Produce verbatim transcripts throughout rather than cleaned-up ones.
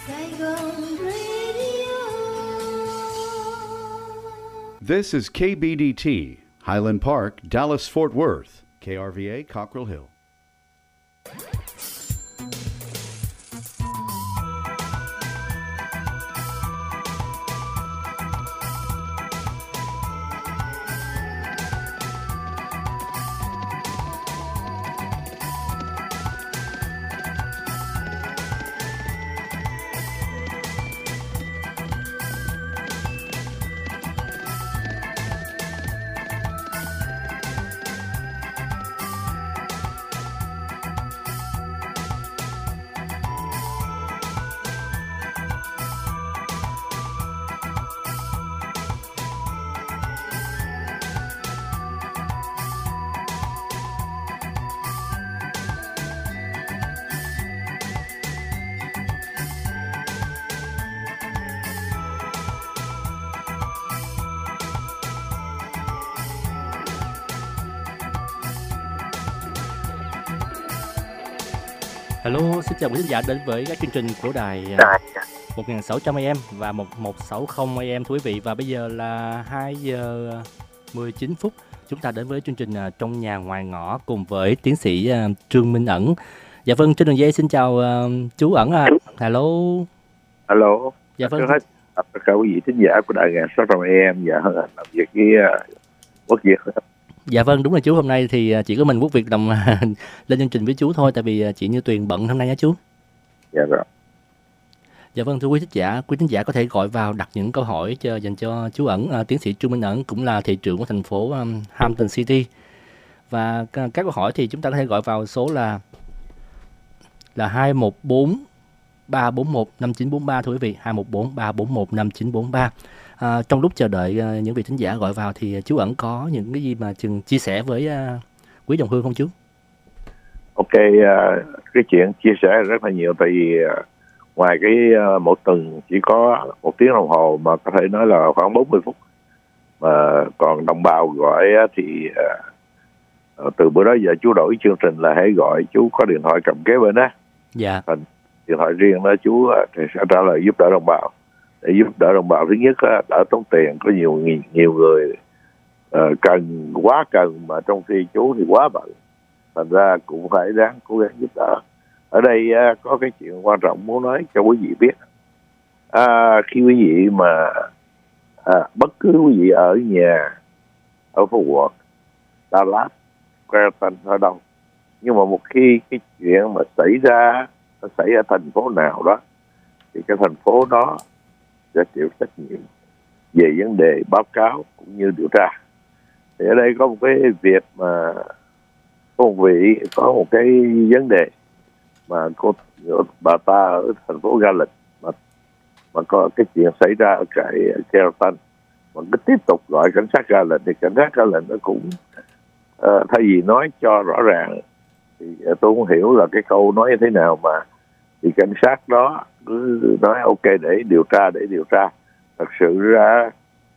Saigon Radio. This is K B D T, Highland Park, Dallas-Fort Worth, K R V A, Cockrell Hill. Hello, xin chào quý khán giả đến với các chương trình của đài một nghìn sáu trăm a em và một một sáu không a em thưa quý vị. Và bây giờ là hai giờ mười chín phút. Chúng ta đến với chương trình Trong Nhà Ngoài Ngõ cùng với tiến sĩ Trương Minh Ẩn. Dạ vâng, trên đường dây xin chào uh, chú Ẩn à. Hello. Hello. Dạ vâng. Hết tất cả quý vị thính giả của đài một nghìn sáu trăm a em và làm việc với uh, Quốc Việt. Dạ vâng, đúng là chú, hôm nay thì chỉ có mình Quốc Việt đồng lên chương trình với chú thôi, tại vì chị Như Tuyền bận hôm nay á chú. Dạ rồi. Dạ vâng, thưa quý thính giả, quý thính giả có thể gọi vào đặt những câu hỏi cho, dành cho chú Ẩn. À, tiến sĩ Trương Minh Ẩn cũng là thị trưởng của thành phố um, Hampton City. Và các câu hỏi thì chúng ta có thể gọi vào số là là hai một bốn ba bốn một năm chín bốn ba thưa quý vị, hai một bốn ba bốn một năm chín bốn ba. À, trong lúc chờ đợi uh, những vị thính giả gọi vào thì chú Ẩn có những cái gì mà chừng chia sẻ với uh, quý đồng hương không chú? Ok, uh, cái chuyện chia sẻ rất là nhiều, tại vì uh, ngoài cái uh, một tuần chỉ có một tiếng đồng hồ mà có thể nói là khoảng bốn mươi phút, mà còn đồng bào gọi uh, thì uh, từ bữa đó giờ chú đổi chương trình là hãy gọi, chú có điện thoại cầm kế bên đó. Dạ. Thành điện thoại riêng đó chú uh, thì sẽ trả lời giúp đỡ đồng bào. Để giúp đỡ đồng bào, thứ nhất uh, đỡ tốn tiền, có nhiều nhiều người uh, cần, quá cần, mà trong khi chú thì quá bận, thành ra cũng phải ráng cố gắng giúp đỡ. Ở đây uh, có cái chuyện quan trọng muốn nói cho quý vị biết. À, khi quý vị mà à, bất cứ quý vị ở nhà ở Fort Worth, Dallas, Carlton ở đâu, nhưng mà một khi cái chuyện mà xảy ra nó xảy ra thành phố nào đó thì cái thành phố đó sẽ chịu trách nhiệm về vấn đề báo cáo cũng như điều tra. Thì ở đây có một cái việc mà có một vị có một cái vấn đề mà cô bà ta ở thành phố Garland mà mà có cái chuyện xảy ra ở cái Carlton, mà cứ tiếp tục gọi cảnh sát Garland thì cảnh sát Garland nó cũng uh, thay vì nói cho rõ ràng thì uh, tôi không hiểu là cái câu nói như thế nào, mà thì cảnh sát đó cứ nói ok để điều tra để điều tra. Thật sự ra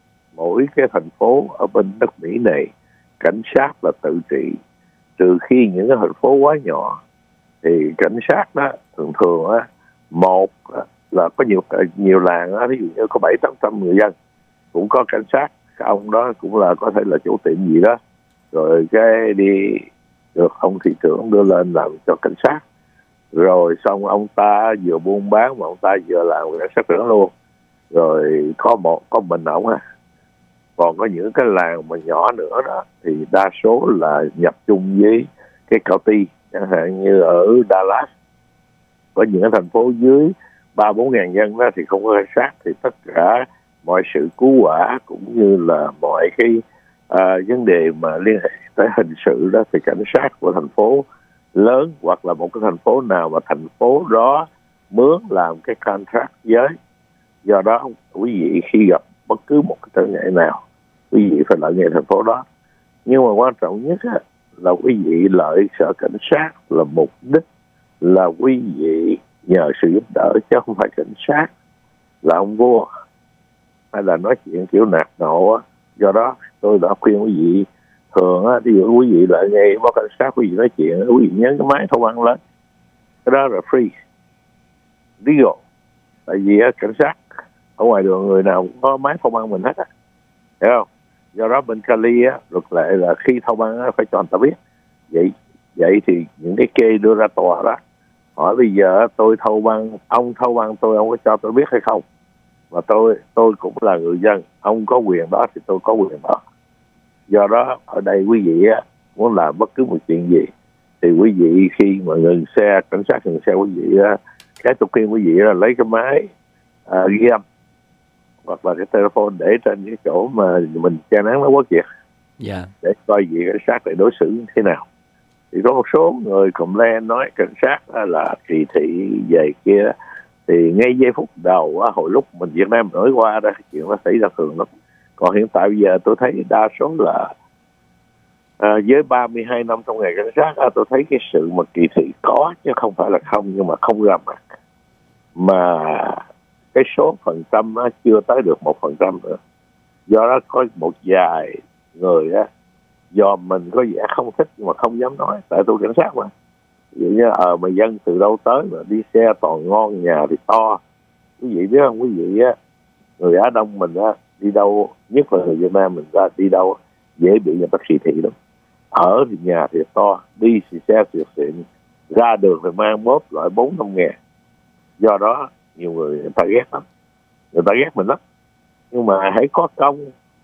mỗi cái thành phố ở bên đất Mỹ này cảnh sát là tự trị, trừ khi những cái thành phố quá nhỏ thì cảnh sát đó thường thường á, một là có nhiều nhiều làng á, ví dụ như có bảy tám trăm người dân cũng có cảnh sát, cái ông đó cũng là có thể là chủ tiệm gì đó, rồi cái đi được ông thị trưởng đưa lên làm cho cảnh sát, rồi xong ông ta vừa buôn bán mà ông ta vừa làm cảnh sát trưởng luôn, rồi có một có mình ổng à. Còn có những cái làng mà nhỏ nữa đó thì đa số là nhập chung với cái county, chẳng hạn như ở Dallas có những cái thành phố dưới ba bốn ngàn dân đó thì không có cảnh sát, thì tất cả mọi sự cứu hỏa cũng như là mọi cái à, vấn đề mà liên hệ tới hình sự đó thì cảnh sát của thành phố lớn hoặc là một cái thành phố nào mà thành phố đó mướn làm cái contract với. Do đó quý vị khi gặp bất cứ một cái trở ngại nào, quý vị phải lợi nghệ thành phố đó. Nhưng mà quan trọng nhất á, là quý vị lợi sở cảnh sát là mục đích là quý vị nhờ sự giúp đỡ, chứ không phải cảnh sát là ông vua hay là nói chuyện kiểu nạt nộ á. Do đó tôi đã khuyên quý vị thường á, ví dụ quý vị lợi nghe báo cảnh sát, quý vị nói chuyện, quý vị nhấn cái máy thông ăn lên, cái đó là free legal, tại vì á, cảnh sát ở ngoài đường người nào cũng có máy thâu băng mình hết á, hiểu không? Do đó bên Cali á, luật lệ là khi thâu băng á, phải cho người ta biết. Vậy vậy thì những cái kê đưa ra tòa đó, hỏi bây giờ tôi thâu băng, ông thâu băng tôi, ông có cho tôi biết hay không? Và tôi tôi cũng là người dân, ông có quyền đó thì tôi có quyền đó. Do đó ở đây quý vị á, muốn làm bất cứ một chuyện gì thì quý vị khi mà ngừng xe, cảnh sát ngừng xe quý vị á, cái tôi khuyên quý vị là lấy cái máy à, ghi âm hoặc là cái telephone để trên cái chỗ mà mình che nắng nó quất vậy, Dạ. để coi vị cảnh sát để đối xử như thế nào. Thì có một số người complain nói cảnh sát là kỳ thị về kia, thì ngay giây phút đầu á, hồi lúc mình Việt Nam nổi qua đó, chuyện nó xảy ra thường lắm. Còn hiện tại bây giờ tôi thấy đa số là à, với ba mươi hai năm trong nghề cảnh sát á, tôi thấy cái sự mà kỳ thị có chứ không phải là không, nhưng mà không ra mặt. Mà cái số phần trăm á, chưa tới được một phần trăm nữa. Do đó có một vài người á, do mình có vẻ không thích nhưng mà không dám nói, tại tôi cảnh sát mà. Ví dụ như ờ à, mà dân từ đâu tới mà đi xe toàn ngon, nhà thì to. Quý vị biết không, quý vị á, người Á Đông mình á, đi đâu, nhất là người Việt Nam mình ra đi đâu dễ bị người ta kỳ thị lắm. Ở thì nhà thì to, đi thì xe tuyệt xịn, ra đường thì mang mốt loại bốn năm ngàn. Do đó nhiều người người ta ghét lắm, người ta ghét mình lắm. Nhưng mà hãy có công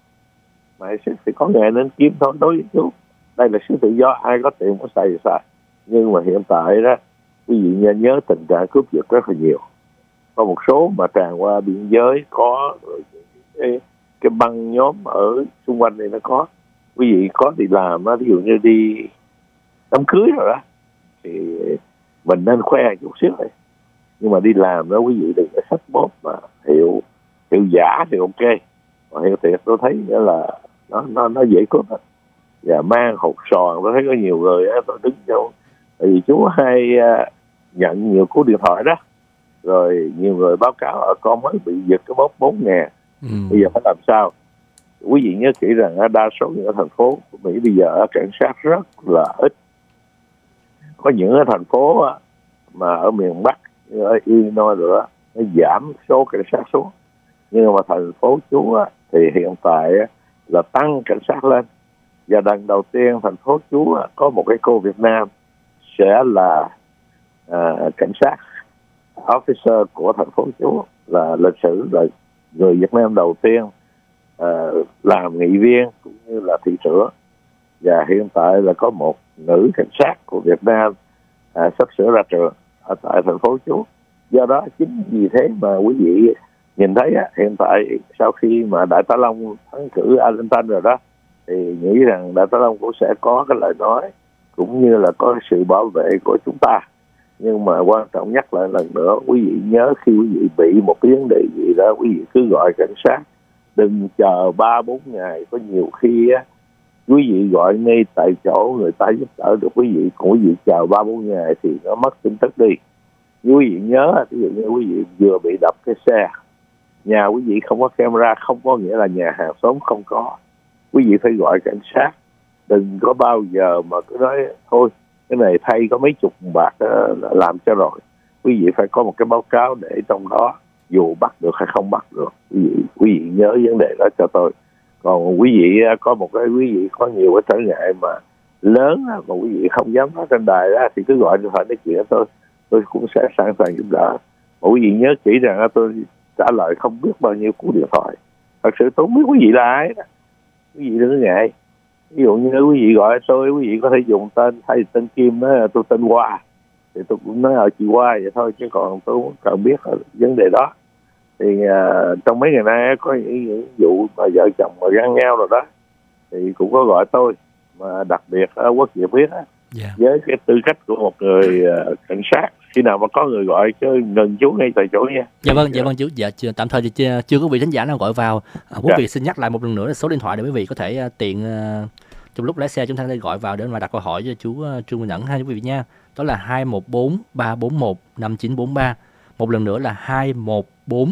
mà thì có nghề nên kiếm thôi. Đối với chú, đây là sự tự do, ai có tiền có xài thì xài. Nhưng mà hiện tại đó, quý vị nên nhớ tình trạng cướp giật rất là nhiều. Có một số mà tràn qua biên giới có, cái, cái băng nhóm ở xung quanh này nó có. Quý vị có đi làm á, ví dụ như đi đám cưới rồi đó, thì mình nên khoe chút xíu này. Nhưng mà đi làm đó quý vị đừng có sách bóp mà hiệu hiệu giả thì ok, còn hiệu thiệt tôi thấy nghĩa là nó nó nó dễ cướp hết. Và mang hột sòn, tôi thấy có nhiều người á, tôi đứng trong, tại vì chú hay uh, nhận nhiều cú điện thoại đó, rồi nhiều người báo cáo ở con mới bị giật cái bóp bốn ngàn. Ừ. Bây giờ phải làm sao? Quý vị nhớ kỹ rằng đa số những thành phố của Mỹ bây giờ cảnh sát rất là ít. Có những thành phố mà ở miền Bắc như ở Illinois rồi đó, nó giảm số cảnh sát xuống. Nhưng mà thành phố chú thì hiện tại là tăng cảnh sát lên. Và lần đầu tiên thành phố chú có một cái cô Việt Nam sẽ là à, cảnh sát officer của thành phố chú, là lịch sử là người Việt Nam đầu tiên à, làm nghị viên cũng như là thị trưởng. Và hiện tại là có một nữ cảnh sát của Việt Nam à, sắp sửa ra trường ở tại thành phố chú. Do đó chính vì thế mà quý vị nhìn thấy á, hiện tại sau khi mà Đại tá Long thắng cử Arlington rồi đó, thì nghĩ rằng Đại tá Long cũng sẽ có cái lời nói cũng như là có sự bảo vệ của chúng ta. Nhưng mà quan trọng nhắc lại lần nữa, quý vị nhớ khi quý vị bị một cái vấn đề gì đó, quý vị cứ gọi cảnh sát, đừng chờ ba bốn ngày. Có nhiều khi á, quý vị gọi ngay tại chỗ người ta giúp đỡ được quý vị, còn quý vị chờ ba bốn ngày thì nó mất tin tức đi. Quý vị nhớ, ví dụ như quý vị vừa bị đập cái xe, nhà quý vị không có camera, không có nghĩa là nhà hàng xóm không có. Quý vị phải gọi cảnh sát, đừng có bao giờ mà cứ nói thôi cái này thay có mấy chục bạc làm cho rồi. Quý vị phải có một cái báo cáo để trong đó dù bắt được hay không bắt được. Quý vị, quý vị nhớ vấn đề đó cho tôi. Còn quý vị có một cái, quý vị có nhiều cái trở ngại mà lớn mà quý vị không dám nói trên đài đó, thì cứ gọi điện thoại nói chuyện tôi, tôi cũng sẽ sẵn sàng giúp đỡ. Mà quý vị nhớ kỹ rằng tôi trả lời không biết bao nhiêu cú điện thoại. Thật sự tôi không biết quý vị là ai đó. Quý vị đừng có ngại. Ví dụ như quý vị gọi tôi, quý vị có thể dùng tên, thay tên Kim đó, tôi tên Hoa, thì tôi cũng nói ở chị Hoa vậy thôi, chứ còn tôi không cần biết vấn đề đó. Thì uh, trong mấy ngày nay có những, những vụ mà vợ chồng mà gắn nhau rồi đó, thì cũng có gọi tôi. Mà đặc biệt ở Quốc Việt biết á, yeah. với cái tư cách của một người uh, cảnh sát, khi nào mà có người gọi chứ ngừng chú ngay tại chỗ nha. Dạ vâng, dạ vâng chú. Dạ chưa, tạm thời thì chưa, chưa có vị thính giả nào gọi vào. À, quý dạ. vị xin nhắc lại một lần nữa là số điện thoại để quý vị có thể uh, tiện uh, trong lúc lái xe chúng ta sẽ gọi vào để mà đặt câu hỏi cho chú uh, Trương Minh Ẩn ha quý vị nha. Đó là hai một bốn ba bốn một năm chín bốn ba. Một lần nữa là hai một bốn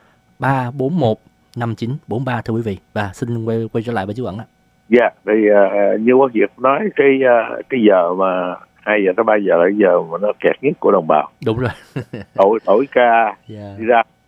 ba bốn một năm chín bốn ba thưa quý vị. Và xin quay quay trở lại với chú Ẩn ạ. Dạ, thì uh, như Quốc Việt nói cái uh, cái giờ mà hai giờ tới ba giờ là cái giờ mà nó kẹt nhất của đồng bào. Đúng rồi. đổi đổi ca yeah. đi ra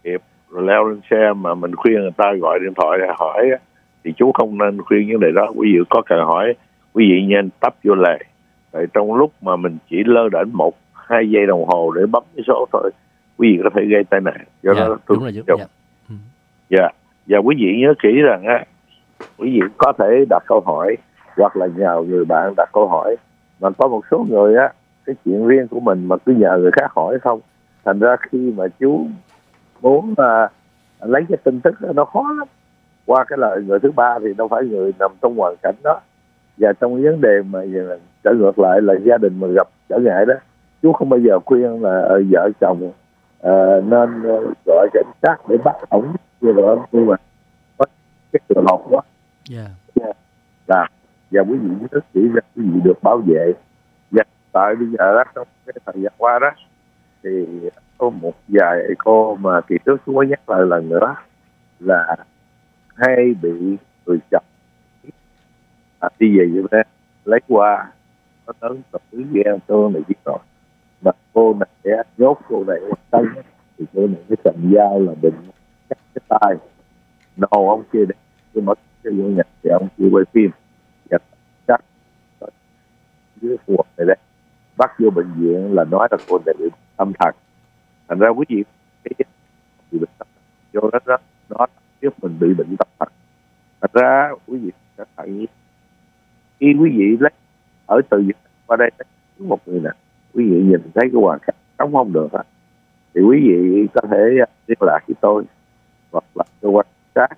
nghiệp rồi leo lên xe mà mình khuyên người ta gọi điện thoại hỏi thì chú không nên khuyên vấn đề đó. Quý vị có cần hỏi, quý vị nên tấp vô lề. Tại trong lúc mà mình chỉ lơ đễnh một hai giây đồng hồ để bấm cái số thôi, quý vị có thể gây tai nạn. Do Dạ, đó đúng rồi chú. Dạ. Ừ. Dạ, và quý vị nhớ kỹ rằng á, quý vị có thể đặt câu hỏi hoặc là nhờ người bạn đặt câu hỏi. Mà có một số người á, cái chuyện riêng của mình mà cứ nhờ người khác hỏi không, thành ra khi mà chú muốn uh, lấy cái tin tức đó, nó khó lắm. Qua cái lời người thứ ba thì đâu phải người nằm trong hoàn cảnh đó. Và trong vấn đề mà trở ngược lại là gia đình mà gặp trở ngại đó, chú không bao giờ khuyên là uh, vợ chồng uh, nên uh, gọi cảnh sát để bắt ổng như vậy, nhưng mà có cái trường hợp đó. Yeah. Là và quý vị nhớ kỹ rằng quý vị được bảo vệ. Và tại bây giờ đó, trong cái thời gian qua đó thì có một vài cô mà kỳ trước chú có nhắc lại lần nữa là hay bị người chồng à, đi về như thế lấy qua nó lớn tuổi ghen tuông này biết rồi, mà cô này nhốt cô này tân thì cô này cái cầm dao là định cắt cái tay đầu ông kia để tôi mất cái vô nhặt thì ông kia quay phim và cắt dưới cuộc này đấy, bắt vô bệnh viện là nói là cô này bị tâm thần. Thành ra quý vị cái bị bệnh tâm thần vô đó đó nó giúp mình bị bệnh tâm thần. Thành ra quý vị các bạn khi quý vị lấy ở từ Việt Nam qua đây một người nè, quý vị nhìn thấy cái hoàn cảnh sống không được á, thì quý vị có thể liên lạc với tôi hoặc là cơ quan sát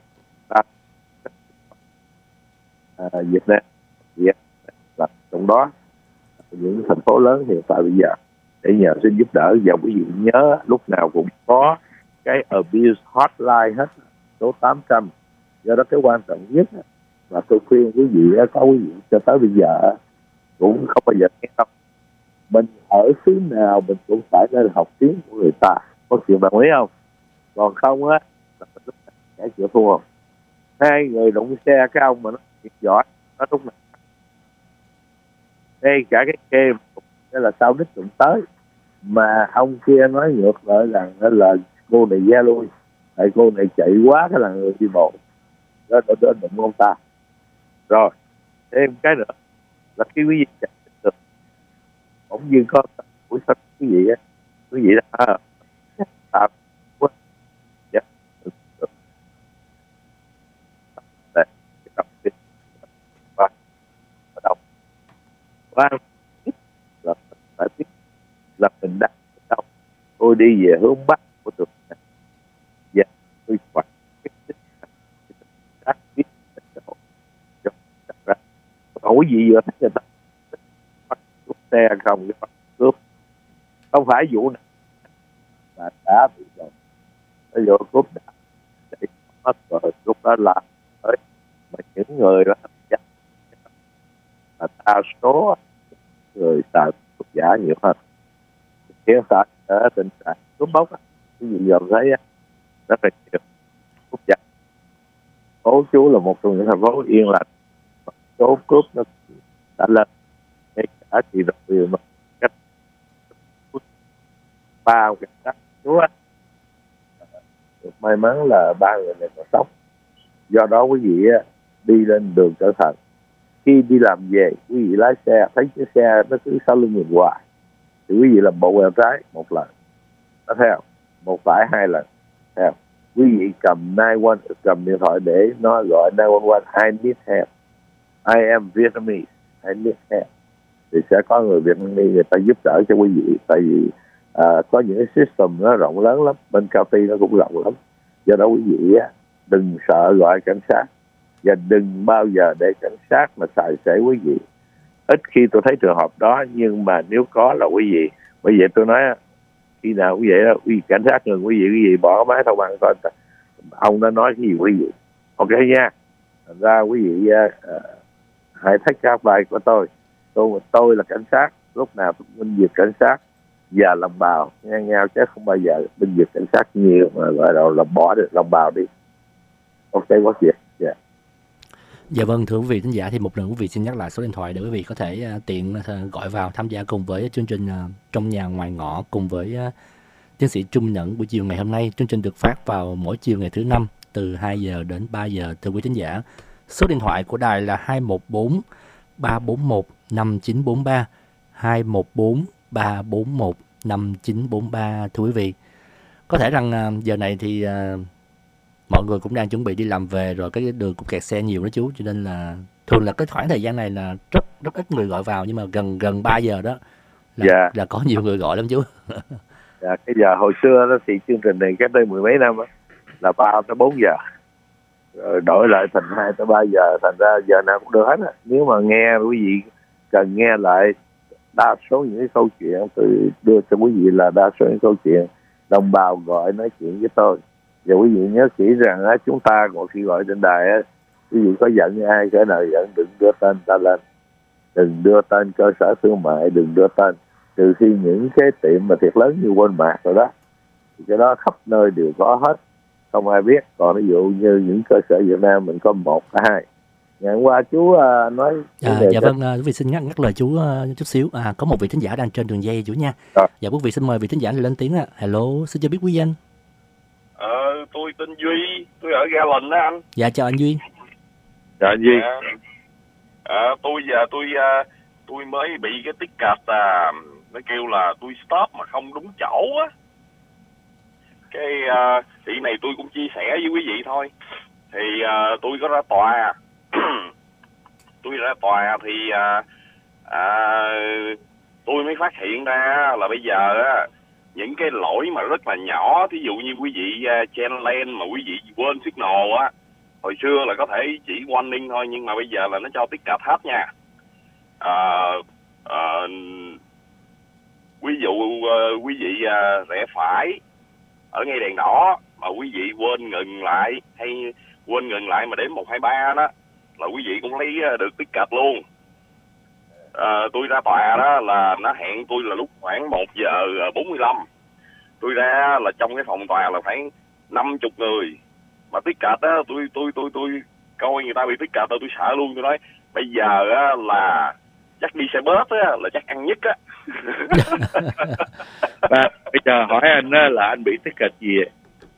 à, Việt Nam Việt là trong đó những thành phố lớn hiện tại bây giờ để nhờ xin giúp đỡ. Và quý vị nhớ lúc nào cũng có cái abuse hotline hết, số tám trăm. Do đó cái quan trọng nhất là tôi khuyên quý vị có quý vị cho tới bây giờ cũng không bao giờ nghe đâu, mình ở xứ nào mình cũng phải nên học tiếng của người ta, có chuyện đồng ý không? Còn không á là mình lúc nào sẽ chịu thua. Hai người đụng xe cái ông mà nó chuyện giỏi nó lúc nào ngay cả cái kê đó là sao đích đụng tới mà ông kia nói ngược lại rằng là cô này ra lui, tại cô này chạy quá cái là người đi bộ đó đỡ đỡ đụng ông ta. Rồi thêm cái nữa là khi quý vị chạy được bỗng nhiên có buổi sáng quý vị á, quý vị đã tạm quá dạ để đọc tiếp và đọc và là phải biết là mình đang đâu. Tôi đi về hướng bắc của tụi mình và tôi khoảng cái biết còn quý vị vừa thấy người ta bắt cướp xe không cái bắt cướp không phải vụ này mà đã bị rồi bây giờ cướp đã để mất rồi lúc đó là tới mà những người đó là đa số người xài thuốc giả nhiều hơn. Hiện tại ở tình trạng cướp bóc quý vị vừa thấy rất là nhiều thuốc giả. Phố chú là một trong những thành phố yên lành, số cướp nó đã lên ngay cả chỉ rồi mà cách bao cái cách chúa được may mắn là ba người này còn sống. Do đó quý vị đi lên đường cẩn thận, khi đi làm về quý vị lái xe thấy cái xe nó cứ sau lưng mình hoài thì quý vị làm bộ quẹo trái một lần nó theo, một phải hai lần theo, quý vị cầm chín một một cầm điện thoại để nó gọi chín một một I need help, I am Vietnamese, I need help, thì sẽ có người Việt Nam người ta giúp đỡ cho quý vị. Tại vì à, có những cái system nó rộng lớn lắm, bên Cao Ty nó cũng rộng lắm. Do đó quý vị á, đừng sợ gọi cảnh sát và đừng bao giờ để cảnh sát mà xài xể quý vị. Ít khi tôi thấy trường hợp đó, nhưng mà nếu có là quý vị, bởi vậy tôi nói khi nào quý vị đó, quý vị cảnh sát ngừng quý vị, quý vị bỏ máy thâu bằng coi ông đã nói cái gì quý vị, ok nha. Thành ra quý vị uh, hãy thách các bài của tôi. tôi tôi là cảnh sát, lúc nào cũng binh vực cảnh sát và đồng bào ngang nhau, chứ không bao giờ binh vực cảnh sát nhiều mà gọi là, là bỏ được đồng bào đi. Ok, có chuyện. Yeah. Dạ vâng, thưa quý vị khán giả, thì một lần quý vị xin nhắc lại số điện thoại để quý vị có thể uh, tiện uh, gọi vào tham gia cùng với chương trình uh, Trong Nhà Ngoài Ngõ cùng với uh, tiến sĩ Trung Minh Ẩn buổi chiều ngày hôm nay. Chương trình được phát vào mỗi chiều ngày thứ năm từ hai giờ đến ba giờ thưa quý thính giả. Số điện thoại của đài là hai một bốn ba bốn một năm chín bốn ba, hai một bốn ba bốn một năm chín bốn ba thưa quý vị. Có thể rằng à, giờ này thì à, mọi người cũng đang chuẩn bị đi làm về rồi, cái đường cũng kẹt xe nhiều đó chú, cho nên là thường là cái khoảng thời gian này là rất rất ít người gọi vào, nhưng mà gần gần ba giờ đó là, Dạ. là có nhiều người gọi lắm chú. Dạ, cái giờ hồi xưa đó thì chương trình này cách đây mười mấy năm đó, là ba tới bốn giờ, rồi đổi lại thành hai tới ba giờ, thành ra giờ nào cũng được hết á. Nếu mà nghe quý vị cần nghe lại đa số những cái câu chuyện, tôi đưa cho quý vị là đa số những câu chuyện đồng bào gọi nói chuyện với tôi. Và quý vị nhớ kỹ rằng á, chúng ta còn khi gọi trên đài á, quý vị có giận ai cái nào giận đừng đưa tên ta lên, đừng đưa tên cơ sở thương mại, đừng đưa tên, trừ khi những cái tiệm mà thiệt lớn như Walmart rồi đó, thì cái đó khắp nơi đều có hết, không ai biết. Còn ví dụ như những cơ sở Việt Nam mình có một hai. Ngày hôm qua chú uh, nói À, dạ vâng, uh, quý vị xin ngắt ngắt lời chú uh, chút xíu. À, có một vị thính giả đang trên đường dây chú nha. À. Dạ quý vị xin mời vị thính giả này lên tiếng ạ. Hello, xin cho biết quý danh. Ờ, tôi tên Duy, tôi ở Ga Lình đó anh. Dạ chào anh Duy. Dạ gì? À, à, tôi giờ tôi à, tôi mới bị cái ticket à, nó kêu là tôi stop mà không đúng chỗ á. Cái à, thì này tôi cũng chia sẻ với quý vị thôi. Thì à, tôi có ra tòa. Tôi ra tòa thì à, à, tôi mới phát hiện ra là bây giờ á, những cái lỗi mà rất là nhỏ, thí dụ như quý vị uh, chen lane mà quý vị quên signal á, hồi xưa là có thể chỉ warning thôi, nhưng mà bây giờ là nó cho ticket hết nha. À, à, ví dụ uh, quý vị uh, rẽ phải ở ngay đèn đỏ mà quý vị quên ngừng lại, hay quên ngừng lại mà đếm một hai ba đó, là quý vị cũng lấy uh, được ticket luôn. À, tôi ra tòa đó là nó hẹn tôi là lúc khoảng một giờ bốn mươi lăm. Tôi ra là trong cái phòng tòa là khoảng năm mươi người. Mà ticket á, tôi tôi tôi tôi coi người ta bị ticket tôi tôi sợ luôn. Tôi nói bây giờ á, là chắc đi xe bus á, là chắc ăn nhất á. Ba, bây giờ hỏi anh á, là anh bị ticket gì vậy?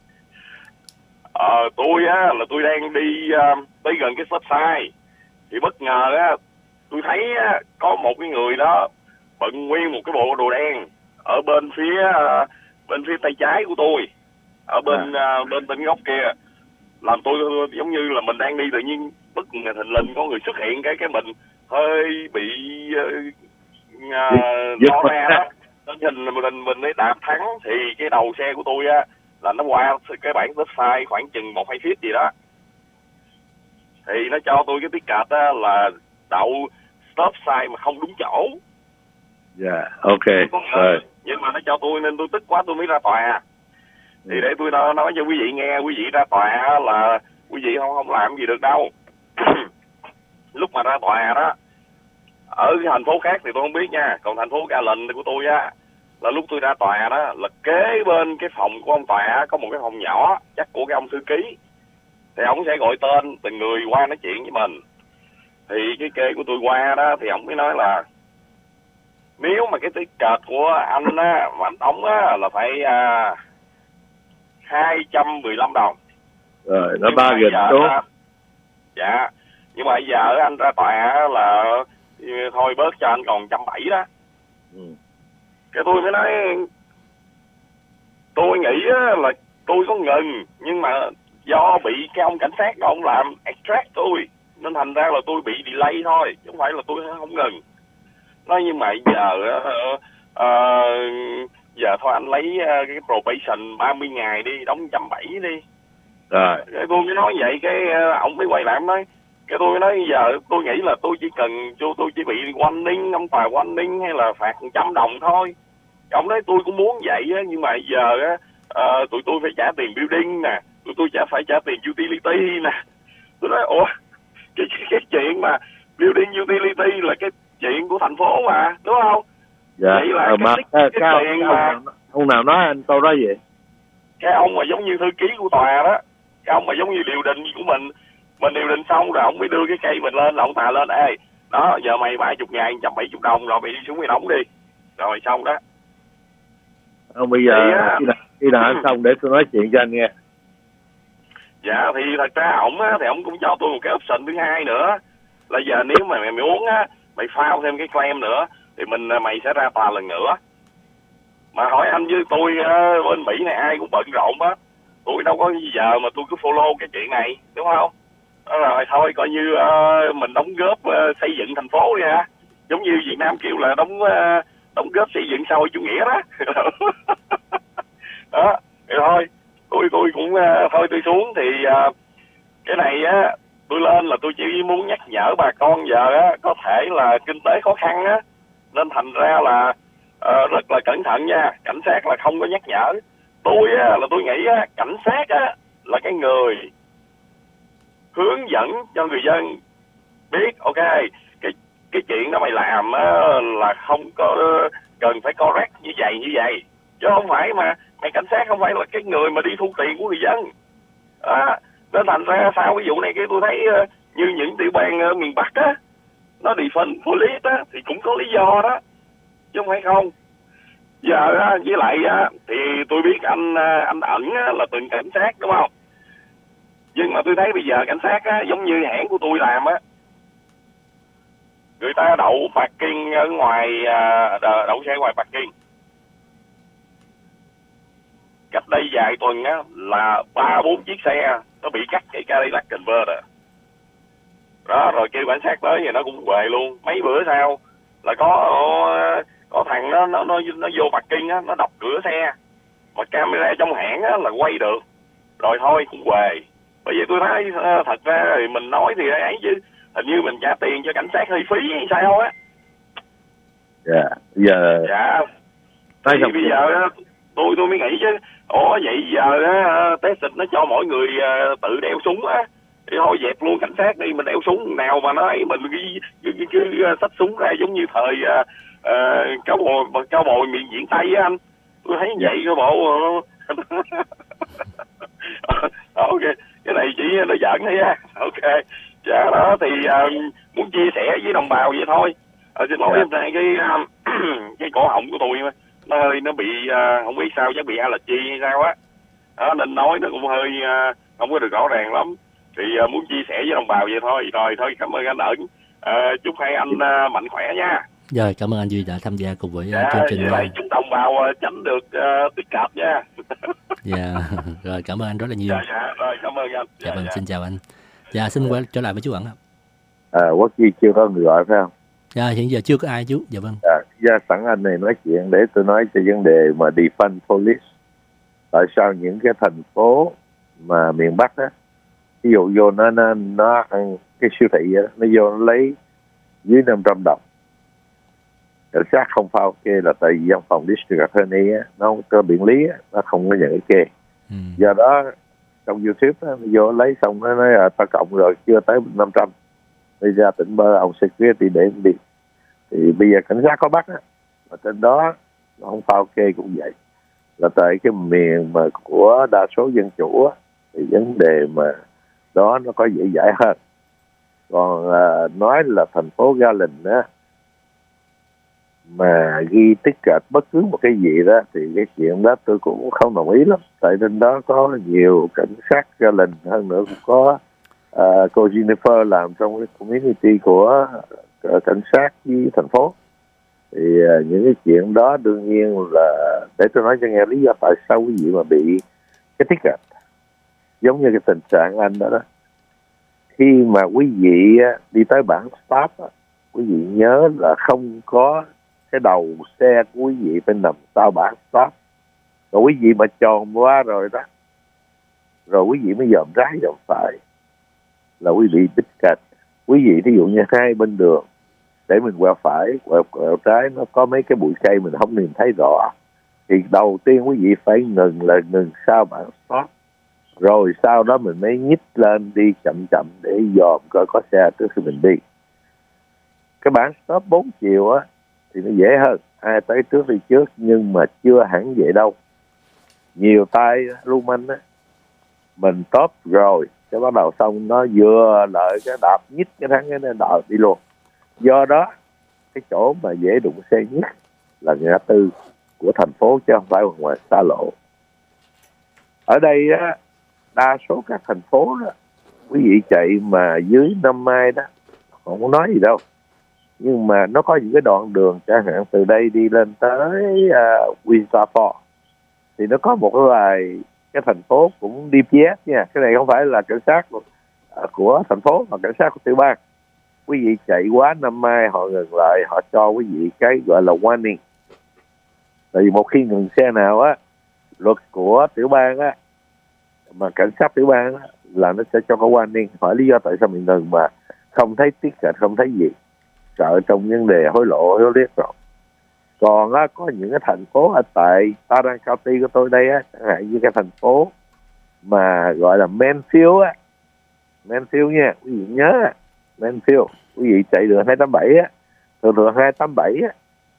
Ờ, tôi á, là tôi đang đi uh, tới gần cái stop sign. Thì bất ngờ á, tôi thấy á, có một cái người đó bận nguyên một cái bộ đồ đen ở bên phía uh, bên phía tay trái của tôi, ở bên à. uh, bên bên góc kia, làm tôi giống như là mình đang đi, tự nhiên bất ngờ thình lình có người xuất hiện, cái cái mình hơi bị uh, uh, lo ra đó. Nên mình mình mình mới đạp thắng thì cái đầu xe của tôi á là nó qua cái bảng stop sign khoảng chừng một hai feet gì đó, thì nó cho tôi cái ticket á là đậu stop sign mà không đúng chỗ. Dạ, yeah, ok. Rồi. Nhưng mà nó cho tôi nên tôi tức quá tôi mới ra tòa. Thì để tôi nói, nói cho quý vị nghe, quý vị ra tòa là quý vị không không làm gì được đâu. Lúc mà ra tòa đó, ở cái thành phố khác thì tôi không biết nha, còn thành phố Ga Lình của tôi á, là lúc tôi ra tòa đó là kế bên cái phòng của ông tòa có một cái phòng nhỏ chắc của cái ông thư ký, thì ông sẽ gọi tên từng người qua nói chuyện với mình. Thì cái kê của tôi qua đó thì ông mới nói là nếu mà cái ticket của anh á mà anh đóng á là phải à, hai trăm mười lăm đồng. Rồi, nó ba nghìn đúng. Dạ. Nhưng mà bây giờ anh ra tòa là thôi bớt cho anh còn một trăm bảy mươi đó. Ừ. Cái tôi mới nói tôi nghĩ là tôi có ngừng, nhưng mà do bị cái ông cảnh sát đó ông làm extract tôi, nên thành ra là tôi bị delay thôi, chứ không phải là tôi không ngừng. Nói nhưng mà giờ uh, uh, giờ thôi anh lấy uh, cái probation ba mươi ngày đi, đóng một trăm bảy mươi đi. Rồi. Cái tôi mới nói vậy, cái uh, ông mới quay lại ông nói, cái tôi nói giờ tôi nghĩ là tôi chỉ cần cho tôi chỉ bị warning, ông tòa warning hay là phạt một trăm đồng thôi. Ông nói tôi cũng muốn vậy á, nhưng mà giờ á uh, tụi tôi phải trả tiền building nè, tụi tôi chả phải trả tiền utility nè. Tôi nói ủa cái, cái, cái chuyện mà building utility là cái chuyện của thành phố mà, đúng không? Dạ. Vậy là ờ, cái, mà, cái, cái, cái cái tiền ông, mà ông, ông nào nói anh câu đó vậy? cái ông mà giống như thư ký của tòa đó, cái ông mà giống như điều đình của mình, mình điều đình xong rồi ông mới đưa cái cây mình lên, là ông tòa lên, ê đó giờ mày ba chục ngàn, một trăm bảy mươi đồng rồi mày đi xuống mày đóng đi, rồi xong đó. Không, bây giờ Thì, á, khi nào, khi nào anh xong để tôi nói chuyện cho anh nghe. Dạ thì thật ra ổng á, thì ổng cũng cho tôi một cái option thứ hai nữa là giờ nếu mà mày, mày muốn á, mày file thêm cái claim nữa thì mình mày sẽ ra tòa lần nữa. Mà hỏi anh với tôi bên Mỹ này ai cũng bận rộn á, tôi đâu có giờ mà tôi cứ follow cái chuyện này, đúng không? Đó rồi thôi coi như uh, mình đóng góp uh, xây dựng thành phố đi ha, giống như Việt Nam kêu là đóng uh, đóng góp xây dựng xã hội chủ nghĩa đó. Đó thì thôi tôi tôi cũng uh, thôi tôi xuống thì uh, cái này á tôi lên là tôi chỉ muốn nhắc nhở bà con giờ á có thể là kinh tế khó khăn á nên thành ra là uh, rất là cẩn thận nha. Cảnh sát là không có nhắc nhở tôi á, là tôi nghĩ á, cảnh sát á là cái người hướng dẫn cho người dân biết ok cái cái chuyện đó mày làm á, là không có cần phải correct như vậy như vậy, chứ không phải mà mày cảnh sát không phải là cái người mà đi thu tiền của người dân. À, nên thành ra sau cái vụ này cái tôi thấy như những tiểu bang ở miền Bắc á nó defund police á thì cũng có lý do đó chứ không phải không. Giờ á, với lại á, thì tôi biết anh anh ẩn á, là từng cảnh sát đúng không, nhưng mà tôi thấy bây giờ cảnh sát á, giống như hãng của tôi làm á, người ta đậu parking ở ngoài đậu xe ngoài parking cách đây vài tuần á là ba bốn chiếc xe nó bị cắt cái Cadillac Converter đó, rồi kêu cảnh sát tới thì nó cũng về luôn. Mấy bữa sau là có có thằng nó nó nó nó vô parking á, nó đập cửa xe mà camera trong hãng á là quay được, rồi thôi cũng về. Bởi vì tôi thấy thật ra thì mình nói thì ấy chứ hình như mình trả tiền cho cảnh sát hơi phí hay sao á. Dạ giờ dạ thì bây giờ tôi tôi mới nghĩ chứ ủa vậy giờ á Texas nó cho mỗi người tự đeo súng á thì thôi dẹp luôn cảnh sát đi, mình đeo súng nào mà nó ấy mình cứ cứ, cứ, cứ xách súng ra giống như thời uh, cao bồi cao bồi miền diễn Tây á anh. Tôi thấy như vậy cái bộ. Ok cái này chỉ nó giỡn thôi nha. Ok dạ đó thì uh, muốn chia sẻ với đồng bào vậy thôi. À, xin lỗi em này cái um, cái cổ họng của tôi nó hơi nó bị uh, không biết sao chắc bị allergy hay sao á, à, nên nói nó cũng hơi uh, không có được rõ ràng lắm. Thì uh, muốn chia sẻ với đồng bào vậy thôi. Rồi thôi cảm ơn anh Ẩn, uh, chúc hai anh uh, mạnh khỏe nha. Rồi cảm ơn anh Duy đã tham gia cùng với dạ, chương trình. Vậy chúc đồng bào uh, tránh được uh, tiết cạp nha. Dạ rồi cảm ơn anh rất là nhiều. Dạ, dạ, rồi cảm ơn anh. Dạ, dạ vâng dạ. Xin chào anh. Dạ dạ. Xin quay trở lại với chú Ẩn. À, Quốc Duy chưa có người gọi phải không? Dạ hiện giờ chưa có ai chú. Dạ vâng. Dạ, dạ sẵn anh này nói chuyện để tôi nói cho vấn đề mà defund police. Tại sao những cái thành phố mà miền Bắc á, ví dụ vô nó nó nó cái siêu thị á, nó vô nó lấy dưới năm trăm đồng, cảnh sát không phao kê là tại vì văn phòng district attorney á, nó không có biện lý á, nó không có nhận cái kê. Ừ. Do đó trong YouTube á, nó vô lấy xong nó nói là ta cộng rồi chưa tới năm trăm, bây giờ tỉnh bơ ông security để đi. Thì bây giờ cảnh sát có bắt á, mà trên đó nó không phao kê cũng vậy. Là tại cái miền mà của đa số dân chủ á, thì vấn đề mà đó nó có dễ dãi hơn. Còn à, nói là thành phố Garland á mà ghi ticket bất cứ một cái gì đó thì cái chuyện đó tôi cũng không đồng ý lắm. Tại nên đó có nhiều cảnh sát Garland, hơn nữa cũng có à, cô Jennifer làm trong cái community của uh, cảnh sát với thành phố. Thì uh, những cái chuyện đó đương nhiên là để tôi nói cho nghe lý do tại sao quý vị mà bị cái ticket giống như cái tình trạng anh đó đó. Khi mà quý vị đi tới bảng stop, quý vị nhớ là không có cái đầu xe của quý vị phải nằm sau bảng stop. Rồi quý vị mà tròn qua rồi đó, rồi quý vị mới dòm trái dòm phải là quý vị bị ticket. Quý vị ví dụ như hai bên đường để mình quẹo phải, quẹo, quẹo trái, nó có mấy cái bụi cây mình không nhìn thấy rõ, thì đầu tiên quý vị phải ngừng là ngừng sau bảng stop. Rồi sau đó mình mới nhích lên đi chậm chậm để dòm coi có xe trước khi mình đi. Cái bảng stop bốn chiều á thì nó dễ hơn, ai tới trước đi trước, nhưng mà chưa hẳn vậy đâu. Nhiều tay lưu manh á, mình stop rồi cái bắt đầu xong nó vừa lợi cái đạp nhích cái thắng cái nó đạp đi luôn. Do đó cái chỗ mà dễ đụng xe nhất là ngã tư. của thành phố chứ không phải ngoài xa lộ. Ở đây á, đa số các thành phố đó, quý vị chạy mà dưới năm mai đó, không có nói gì đâu. Nhưng mà nó có những cái đoạn đường chẳng hạn từ đây đi lên tới uh, Windsor Falls thì nó có một cái vài cái thành phố cũng đê pê ét nha. Cái này không phải là cảnh sát của, uh, của thành phố mà cảnh sát của tiểu bang. Quý vị chạy quá năm mai họ ngừng lại, họ cho quý vị cái gọi là warning. Tại vì một khi ngừng xe nào á, luật của tiểu bang á, mà cảnh sát tiểu bang á, là nó sẽ cho có warning. Hỏi lý do tại sao mình ngừng mà không thấy ticket, không thấy gì. Sợ trong vấn đề hối lộ, hối liếc rồi. Còn á, có những cái thành phố ở tại Tarrant County của tôi đây á, chẳng hạn như cái thành phố mà gọi là Mansfield á, Mansfield nha, quý vị nhớ á, Mansfield, quý vị chạy đường hai tám bảy á, thường thường hai tám bảy á,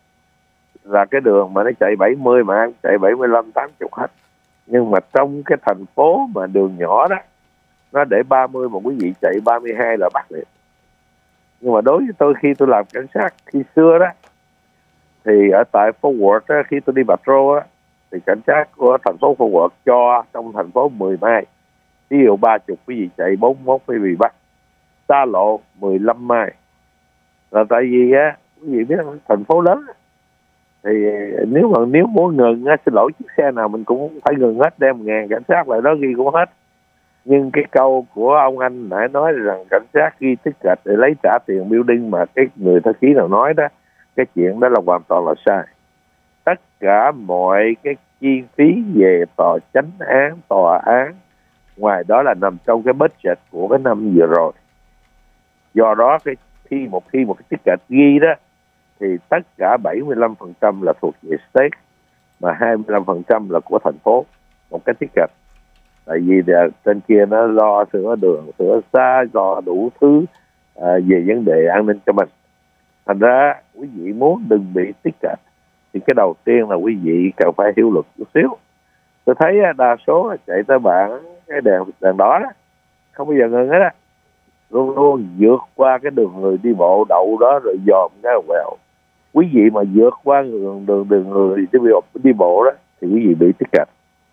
là cái đường mà nó chạy bảy mươi mà anh chạy bảy mươi lăm, tám mươi hết. Nhưng mà trong cái thành phố mà đường nhỏ đó, nó để ba mươi mà quý vị chạy ba mươi hai là bắt liền. Nhưng mà đối với tôi khi tôi làm cảnh sát khi xưa đó, thì ở tại Fort Worth đó, khi tôi đi patrol á, thì cảnh sát của thành phố Fort Worth cho trong thành phố mười mai. Ví dụ ba mươi quý vị chạy bốn mươi mốt quý vị bắt. Xa lộ mười lăm mai. Là tại vì á, quý vị biết thành phố lớn á, thì nếu mà nếu muốn ngừng á, xin lỗi chiếc xe nào mình cũng phải ngừng hết, đem ngàn cảnh sát lại đó ghi cũng hết. Nhưng cái câu của ông anh nãy nói rằng cảnh sát ghi ticket để lấy trả tiền building mà cái người thư ký nào nói đó, cái chuyện đó là hoàn toàn là sai. Tất cả mọi cái chi phí về tòa chánh án, tòa án, ngoài đó là nằm trong cái budget của cái năm vừa rồi. Do đó cái khi một khi một cái ticket ghi đó thì tất cả bảy mươi lăm phần trăm là thuộc về state mà hai mươi lăm phần trăm là của thành phố một cái ticket. Tại vì trên kia nó lo sửa đường, sửa xa, lo đủ thứ à, về vấn đề an ninh cho mình. Thành ra quý vị muốn đừng bị ticket thì cái đầu tiên là quý vị cần phải hiểu luật chút xíu. Tôi thấy đa số chạy tới bạn cái đèn đèn đỏ đó không bao giờ ngừng hết á, luôn luôn vượt qua cái đường người đi bộ đậu đó rồi dòm cái quẹo. Quý vị mà vượt qua đường đường đường người đi bộ, đi bộ đó thì quý vị bị ticket.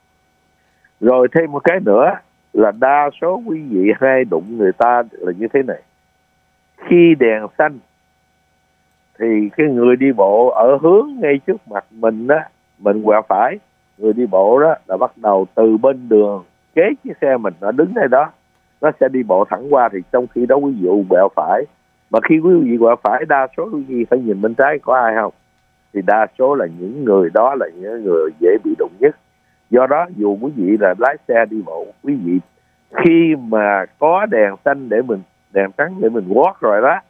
Rồi thêm một cái nữa là đa số quý vị hay đụng người ta là như thế này. Khi đèn xanh thì cái người đi bộ ở hướng ngay trước mặt mình đó, mình quẹo phải, người đi bộ đó là bắt đầu từ bên đường kế chiếc xe mình nó đứng đây đó, nó sẽ đi bộ thẳng qua. Thì trong khi đó quý vị quẹo phải, mà khi quý vị quẹo phải đa số quý vị phải nhìn bên trái có ai không, thì đa số là những người đó là những người dễ bị đụng nhất. Do đó dù quý vị là lái xe đi bộ, quý vị khi mà có đèn xanh để mình, đèn trắng để mình walk rồi đó,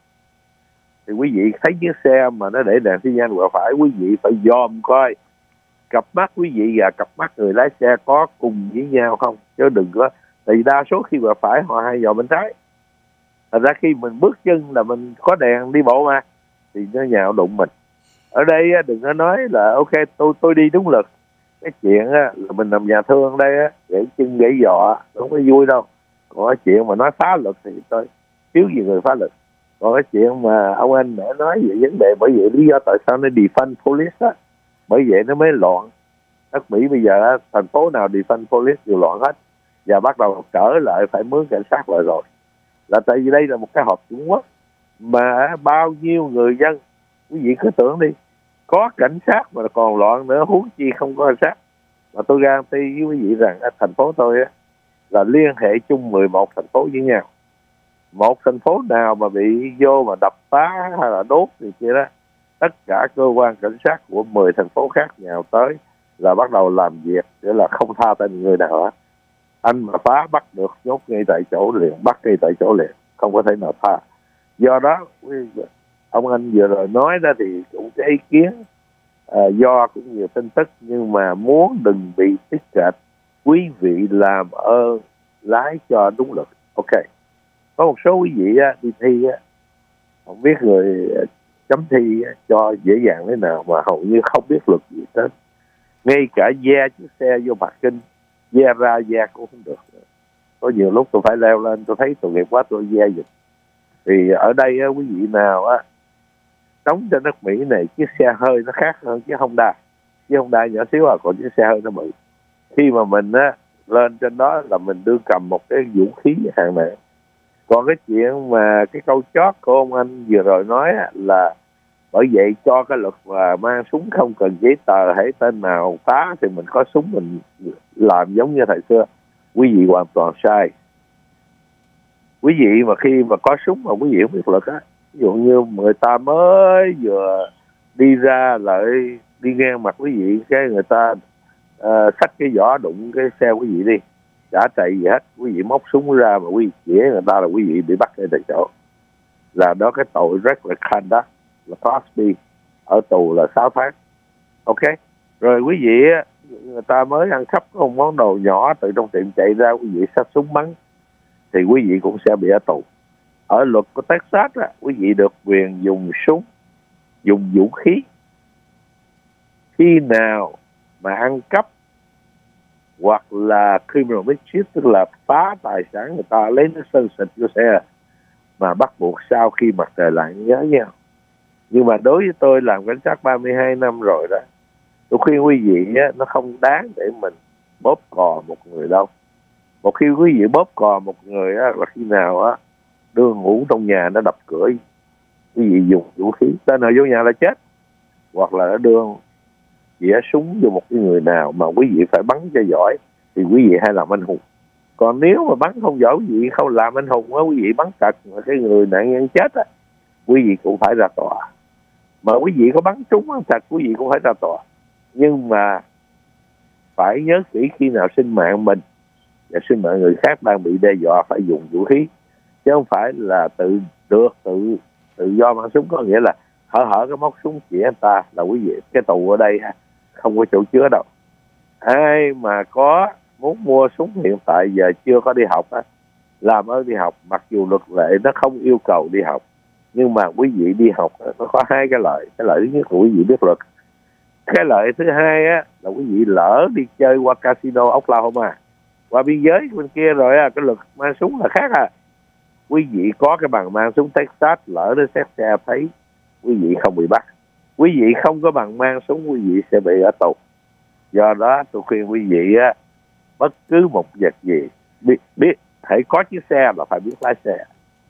thì quý vị thấy chiếc xe mà nó để đèn xi nhan quẹo phải, quý vị phải dòm coi cặp mắt quý vị và cặp mắt người lái xe có cùng với nhau không, chứ đừng có, tại vì đa số khi quẹo phải họ hay dòm bên trái. Thành ra khi mình bước chân là mình có đèn đi bộ mà, thì nó nhào đụng mình. Ở đây đừng có nói là ok tôi tôi đi đúng lực. Cái chuyện á, là mình làm nhà thương đây á, gãy chân gãy giò không có vui đâu. Còn cái chuyện mà nói phá luật thì tôi thiếu gì người phá luật. Còn cái chuyện mà ông anh đã nói về vấn đề, bởi vậy lý do tại sao nó defund police á, bởi vậy nó mới loạn. Nước Mỹ bây giờ thành phố nào defund police đều loạn hết, và bắt đầu trở lại phải mướn cảnh sát lại rồi. Là tại vì đây là một cái họp Trung Quốc mà bao nhiêu người dân, quý vị cứ tưởng đi, có cảnh sát mà còn loạn nữa, huống chi không có cảnh sát. Mà tôi guarantee với quý vị rằng ở thành phố tôi á, là liên hệ chung mười một thành phố với nhau. Một thành phố nào mà bị vô mà đập phá hay là đốt gì kia đó, tất cả cơ quan cảnh sát của mười thành phố khác nhào tới là bắt đầu làm việc, để là không tha tên người nào hết. Anh mà phá bắt được nhốt ngay tại chỗ liền, bắt ngay tại chỗ liền, không có thể nào tha. Do đó ông anh vừa rồi nói ra thì cũng cái ý kiến à, do cũng nhiều tin tức, nhưng mà muốn đừng bị ticket, quý vị làm ơn lái cho đúng luật. Ok, có một số quý vị á, đi thi á, không biết người chấm thi á, cho dễ dàng thế nào mà hầu như không biết luật gì hết. Ngay cả ve chiếc xe vô parking, ve ra ve cũng không được. Có nhiều lúc tôi phải leo lên, tôi thấy tội nghiệp quá tôi ve giật. Thì ở đây á, quý vị nào á sống trên nước Mỹ này, chiếc xe hơi nó khác hơn chiếc Honda. chiếc Hyundai nhỏ xíu à, còn chiếc xe hơi nó bự. Khi mà mình á lên trên đó là mình đưa cầm một cái vũ khí hạng nặng. Còn cái chuyện mà cái câu chót của ông anh vừa rồi nói á, là bởi vậy cho cái luật là mang súng không cần giấy tờ, hãy tên nào phá thì mình có súng mình làm giống như thời xưa. Quý vị hoàn toàn sai. Quý vị mà khi mà có súng mà quý vị không biết luật á, ví dụ như người ta mới vừa đi ra lại đi ngang mặt quý vị, cái người ta uh, xách cái vỏ đụng cái xe quý vị đi, chả chạy gì hết, quý vị móc súng ra mà quý vị chĩa người ta là quý vị bị bắt ngay tại chỗ. Là đó cái tội rất là khanh đó, là Class B, ở tù là sáu tháng. Ok, rồi quý vị á, người ta mới ăn cắp một món đồ nhỏ từ trong tiệm chạy ra, quý vị xách súng bắn thì quý vị cũng sẽ bị ở tù. Ở luật của Texas á, quý vị được quyền dùng súng, dùng vũ khí khi nào mà ăn cắp hoặc là criminal mischief, tức là phá tài sản người ta, lấy nó sơn xịt vô xe, mà bắt buộc sau khi mặt trời lặn, nhớ nhau. Nhưng mà đối với tôi làm cảnh sát ba mươi hai năm rồi đó, tôi khuyên quý vị á, nó không đáng để mình bóp cò một người đâu. Một khi quý vị bóp cò một người á, là khi nào á đưa ngủ trong nhà nó đập cửa, quý vị dùng vũ khí, tên nào vô nhà là chết, hoặc là nó đưa dĩa súng vô một cái người nào mà quý vị phải bắn cho giỏi thì quý vị hay làm anh hùng. Còn nếu mà bắn không giỏi, quý vị không làm anh hùng á, quý vị bắn trật cái người nạn nhân chết á, quý vị cũng phải ra tòa. Mà quý vị có bắn trúng bắn trật, quý vị cũng phải ra tòa. Nhưng mà phải nhớ kỹ, khi nào sinh mạng mình và sinh mạng người khác đang bị đe dọa phải dùng vũ khí, chứ không phải là tự được tự tự do mang súng. Có nghĩa là hở hở cái móc súng chỉ anh ta là quý vị, cái tù ở đây không có chỗ chứa đâu. Ai mà có muốn mua súng hiện tại giờ chưa có đi học á, làm ơn đi học. Mặc dù luật lệ nó không yêu cầu đi học, nhưng mà quý vị đi học nó có hai cái lợi. Cái lợi thứ nhất của quý vị biết luật. Cái lợi thứ hai á là quý vị lỡ đi chơi qua casino Oklahoma, qua biên giới bên kia rồi á, cái luật mang súng là khác à. Quý vị có cái bằng mang súng Texas, lỡ đến xét xe thấy, quý vị không bị bắt. Quý vị không có bằng mang súng, quý vị sẽ bị ở tù. Do đó tôi khuyên quý vị á, bất cứ một việc gì biết biết hãy có chiếc xe là phải biết lái xe,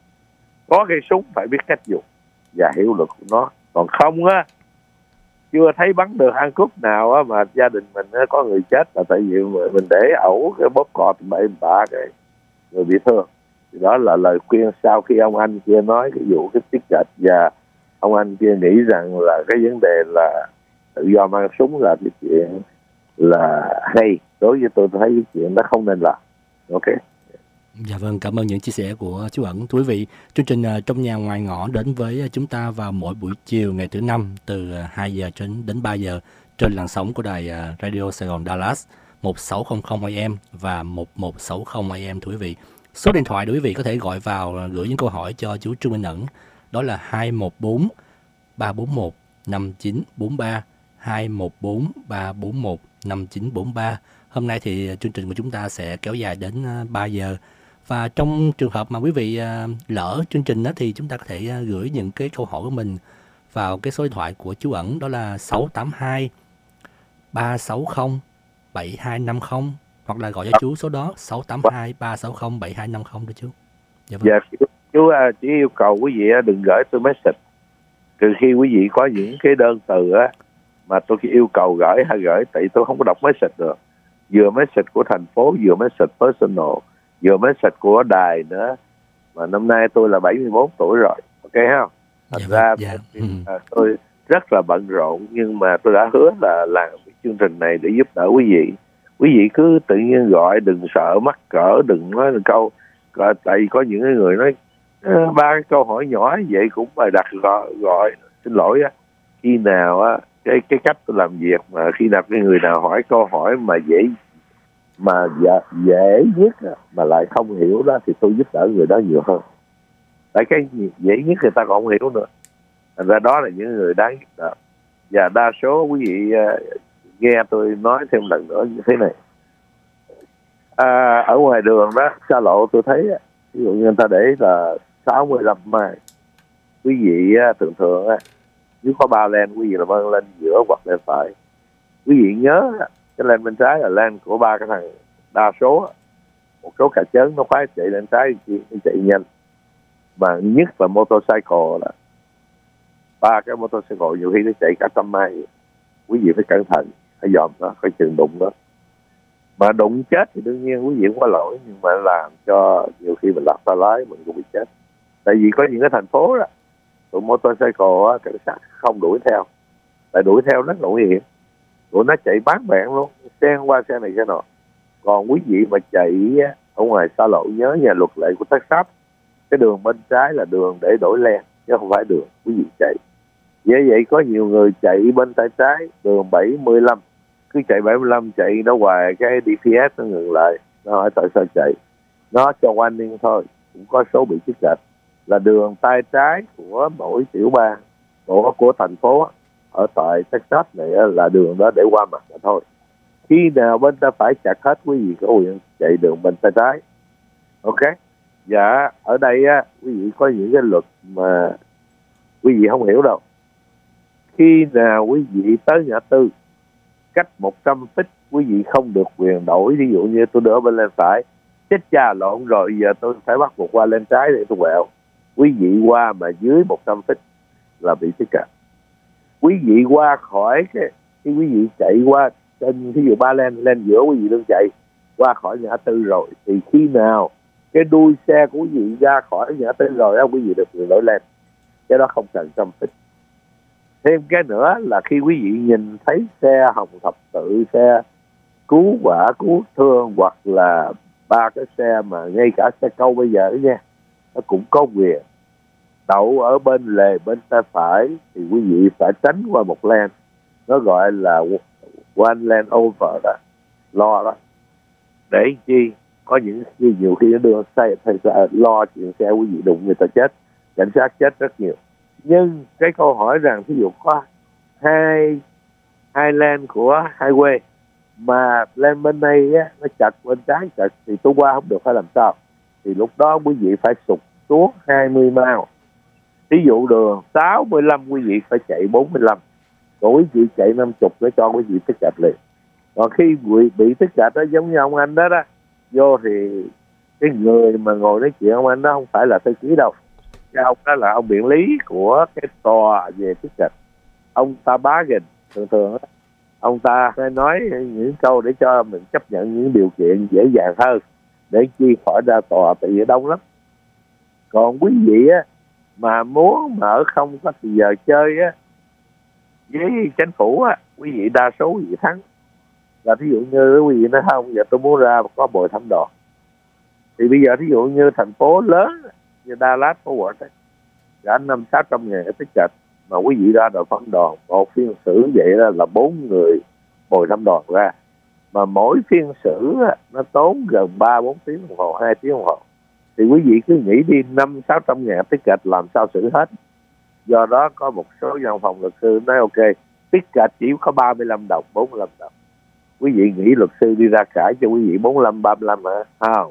có cây súng phải biết cách dùng và hiểu luật của nó. Còn không á, chưa thấy bắn được ăn cướp nào á mà gia đình mình á, có người chết là tại vì mình để ẩu cái bóp cò tụi bậy bạ cái người bị thương. Thì đó là lời khuyên sau khi ông anh kia nói cái vụ cái tiết kịch, và ông anh kia nghĩ rằng là cái vấn đề là tự do mang súng là cái chuyện là hay. Đối với tôi tôi thấy cái chuyện đó không nên làm. Ok. Dạ vâng, cảm ơn những chia sẻ của chú Ẩn. Thưa quý vị, chương trình Trong Nhà Ngoài Ngõ đến với chúng ta vào mỗi buổi chiều ngày thứ năm từ hai giờ đến ba giờ trên làn sóng của đài Radio Sài Gòn Dallas một sáu không không A M và một một sáu không A M. Thưa quý vị, số điện thoại để quý vị có thể gọi vào gửi những câu hỏi cho chú Trương Minh Ẩn đó là hai một bốn ba bốn một năm chín bốn ba, hai một bốn ba bốn một năm chín bốn ba. Hôm nay thì chương trình của chúng ta sẽ kéo dài đến ba giờ. Và trong trường hợp mà quý vị lỡ chương trình đó, thì chúng ta có thể gửi những cái câu hỏi của mình vào cái số điện thoại của chú Ẩn, đó là sáu tám hai ba sáu không bảy hai năm không, hoặc là gọi cho chú số đó sáu tám hai ba sáu không bảy hai năm không đó chú. Dạ, vâng. Dạ, chú chỉ yêu cầu quý vị đừng gửi tôi message trừ khi quý vị có những cái đơn từ á mà tôi yêu cầu gửi hay gửi, tại tôi không có đọc message được. Vừa message của thành phố, vừa message personal, vừa message của đài nữa. Mà năm nay tôi là bảy mươi mốt tuổi rồi, ok không? Thành dạ, ra dạ. tôi, ừ. tôi rất là bận rộn, nhưng mà tôi đã hứa là làm cái chương trình này để giúp đỡ quý vị. Quý vị cứ tự nhiên gọi, đừng sợ mắc cỡ, đừng nói một câu. Tại vì có những người nói ba cái câu hỏi nhỏ vậy cũng phải đặt gọi, gọi. Xin lỗi á, khi nào á cái cái cách tôi làm việc mà khi nào cái người nào hỏi câu hỏi mà dễ mà dễ, dễ nhất mà lại không hiểu đó thì tôi giúp đỡ người đó nhiều hơn. Tại cái dễ nhất người ta còn không hiểu nữa. Thành ra đó là những người đáng giúp đỡ. Và đa số quý vị uh, nghe tôi nói thêm lần nữa như thế này. À, ở ngoài đường đó, xa lộ tôi thấy ví dụ như người ta để là sáu mươi lăm mai. Quý vị uh, thường thường uh, nếu có ba len, quý vị làm ơn lên giữa hoặc lên phải. Quý vị nhớ cái lane bên trái là lane của ba cái thằng đa số, một số cà chớn nó khoái chạy lên trái kia chạy nhanh, mà nhất là motorcycle là ba cái motorcycle nhiều khi nó chạy cả trăm mai. Quý vị phải cẩn thận, phải dòm nó, phải chừng đụng nó. Mà đụng chết thì đương nhiên quý vị không có lỗi, nhưng mà làm cho nhiều khi mình lật tay lái mình cũng bị chết. Tại vì có những cái thành phố đó tụi motorcycle cảnh sát không đuổi theo, tại đuổi theo rất là nguy hiểm, tụi nó chạy bán bẹn luôn, xen qua xe này xe nọ. Còn quý vị mà chạy ở ngoài xa lộ, nhớ nhà luật lệ của Texas, cái đường bên trái là đường để đổi lane chứ không phải đường quý vị chạy. Vậy vậy có nhiều người chạy bên tay trái đường bảy mươi lăm, cứ chạy bảy mươi lăm chạy nó hoài, cái đê pê ét nó ngừng lại, nó hỏi tại sao chạy, nó cho warning thôi. Cũng có số bị chết kẹt là đường tay trái của mỗi tiểu bang của của thành phố ở tại Texas này là đường đó để qua mặt là thôi. Khi nào bên tay phải chặt hết, quý vị có quyền chạy đường bên tay trái. Ok. Dạ, ở đây á quý vị có những cái luật mà quý vị không hiểu đâu. Khi nào quý vị tới ngã tư cách một trăm feet, quý vị không được quyền đổi. Ví dụ như tôi đỡ bên lên phải, chết cha lộn rồi, giờ tôi phải bắt buộc qua lên trái để tôi quẹo. Quý vị qua mà dưới một trăm feet là bị tiếp cận. Quý vị qua khỏi cái, khi quý vị chạy qua trên ví dụ ba lên lên giữa, quý vị đừng chạy qua khỏi ngã tư rồi, thì khi nào cái đuôi xe của quý vị ra khỏi ngã tư rồi đó, quý vị được quyền đổi lên. Cái đó không cần trăm feet. Thêm cái nữa là khi quý vị nhìn thấy xe hồng thập tự, xe cứu hỏa cứu thương, hoặc là ba cái xe mà ngay cả xe câu bây giờ đó nha, nó cũng có quyền đậu ở bên lề bên tay phải, thì quý vị phải tránh qua một lane, nó gọi là one lane over đó, lo đó. Để chi có những nhiều khi nó đưa xe lo chuyện xe quý vị đụng người ta chết, cảnh sát chết rất nhiều. Nhưng cái câu hỏi rằng ví dụ có hai hai lane của highway mà lane bên đây á, nó chặt bên trái chặt, thì tôi qua không được phải làm sao? Thì lúc đó quý vị phải sụt xuống hai mươi mile. Ví dụ đường sáu mươi lăm quý vị phải chạy bốn mươi lăm, còn quý vị chạy năm mươi để cho quý vị tích chặt liền. Còn khi bị, bị tích chặt đó, giống như ông anh đó đó, vô thì cái người mà ngồi nói chuyện ông anh đó không phải là thư ký đâu, cái ông đó là ông biện lý của cái tòa về tích chặt. Ông ta bargain, thường thường đó, ông ta hay nói những câu để cho mình chấp nhận những điều kiện dễ dàng hơn, để chi khỏi ra tòa, tại vì đông lắm. Còn quý vị á mà muốn mà ở không có thì giờ chơi á với chính phủ á, quý vị đa số quý vị thắng. Là thí dụ như quý vị nói không, giờ tôi muốn ra có bồi thẩm đoàn, thì bây giờ thí dụ như thành phố lớn như Dallas Fort Worth ấy, cả năm sáu trăm ngàn tích chặt, mà quý vị ra đội thẩm đoàn một phiên xử vậy đó là bốn người bồi thẩm đoàn ra, mà mỗi phiên xử á, nó tốn gần ba bốn tiếng đồng hồ, hai tiếng đồng hồ, thì quý vị cứ nghĩ đi năm sáu trăm ngàn tích chặt làm sao xử hết. Do đó có một số văn phòng luật sư nói ok, tích chặt chỉ có ba mươi lăm đồng, bốn mươi lăm đồng. Quý vị nghĩ luật sư đi ra cãi cho quý vị bốn mươi lăm, ba mươi lăm hả? Không.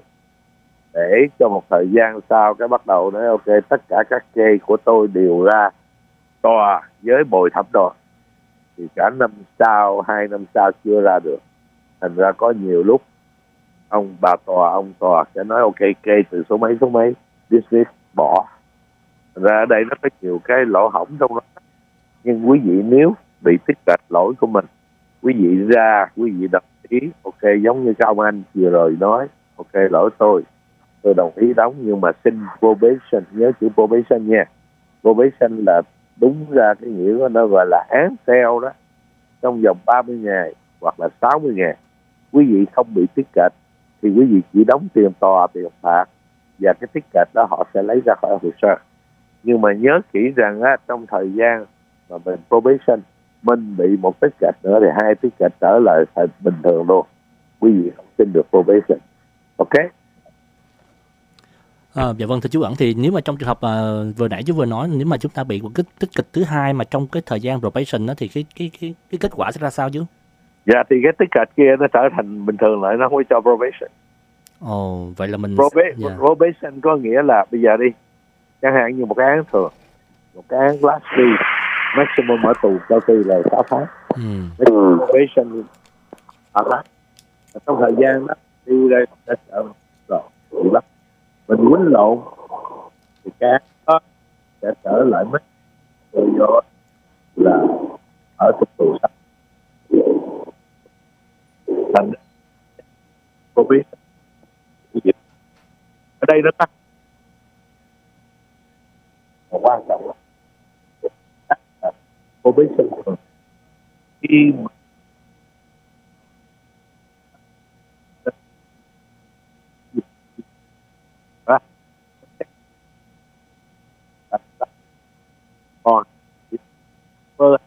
Để cho một thời gian sau cái bắt đầu nói ok, tất cả các case của tôi đều ra tòa với bồi thẩm đoàn, thì cả năm sau, hai năm sau chưa ra được. Thành ra có nhiều lúc ông bà tòa, ông tòa sẽ nói ok, case từ số mấy số mấy, dismiss, bỏ. Thành ra ở đây nó có nhiều cái lỗ hổng trong đó. Nhưng quý vị nếu bị tích trạch lỗi của mình, quý vị ra, quý vị đồng ý, ok, giống như cái ông anh vừa rồi nói, ok, lỗi tôi, tôi đồng ý đóng, nhưng mà xin probation, nhớ chữ probation nha. Probation là đúng ra cái nghĩa của nó gọi là án treo đó, trong vòng ba mươi ngày hoặc là sáu mươi ngày. Quý vị không bị tích trạch thì quý vị chỉ đóng tiền tòa, tiền phạt, và cái tích trạch đó họ sẽ lấy ra khỏi hồ sơ. Nhưng mà nhớ kỹ rằng á, trong thời gian mà mình probation, mình bị một tích trạch nữa thì hai tích trạch trở lại thành bình thường luôn. Quý vị không xin được probation. Ok? À, dạ vâng, thưa chú Ẩn, thì nếu mà trong trường hợp mà vừa nãy chú vừa nói, nếu mà chúng ta bị một cái tích kịch thứ hai mà trong cái thời gian probation đó, thì cái cái cái cái kết quả sẽ ra sao chứ? Dạ thì cái tích kịch kia nó trở thành bình thường lại, nó không có cho probation. Ồ, vậy là mình Proba- dạ. probation có nghĩa là bây giờ đi, chẳng hạn như một cái án thường, một cái án last free, maximum ở tù cao ty là sáu tháng. Ừ. Cái probation ở đó trong thời gian đó đi ra sẽ sợ rồi bị bắt, mình quýnh lộn thì cá đó sẽ trở lại mất rồi vô là ở trong tù sạch thành cô biết ở đây nó tắt và quan trọng là cô biết sự khi còn mơ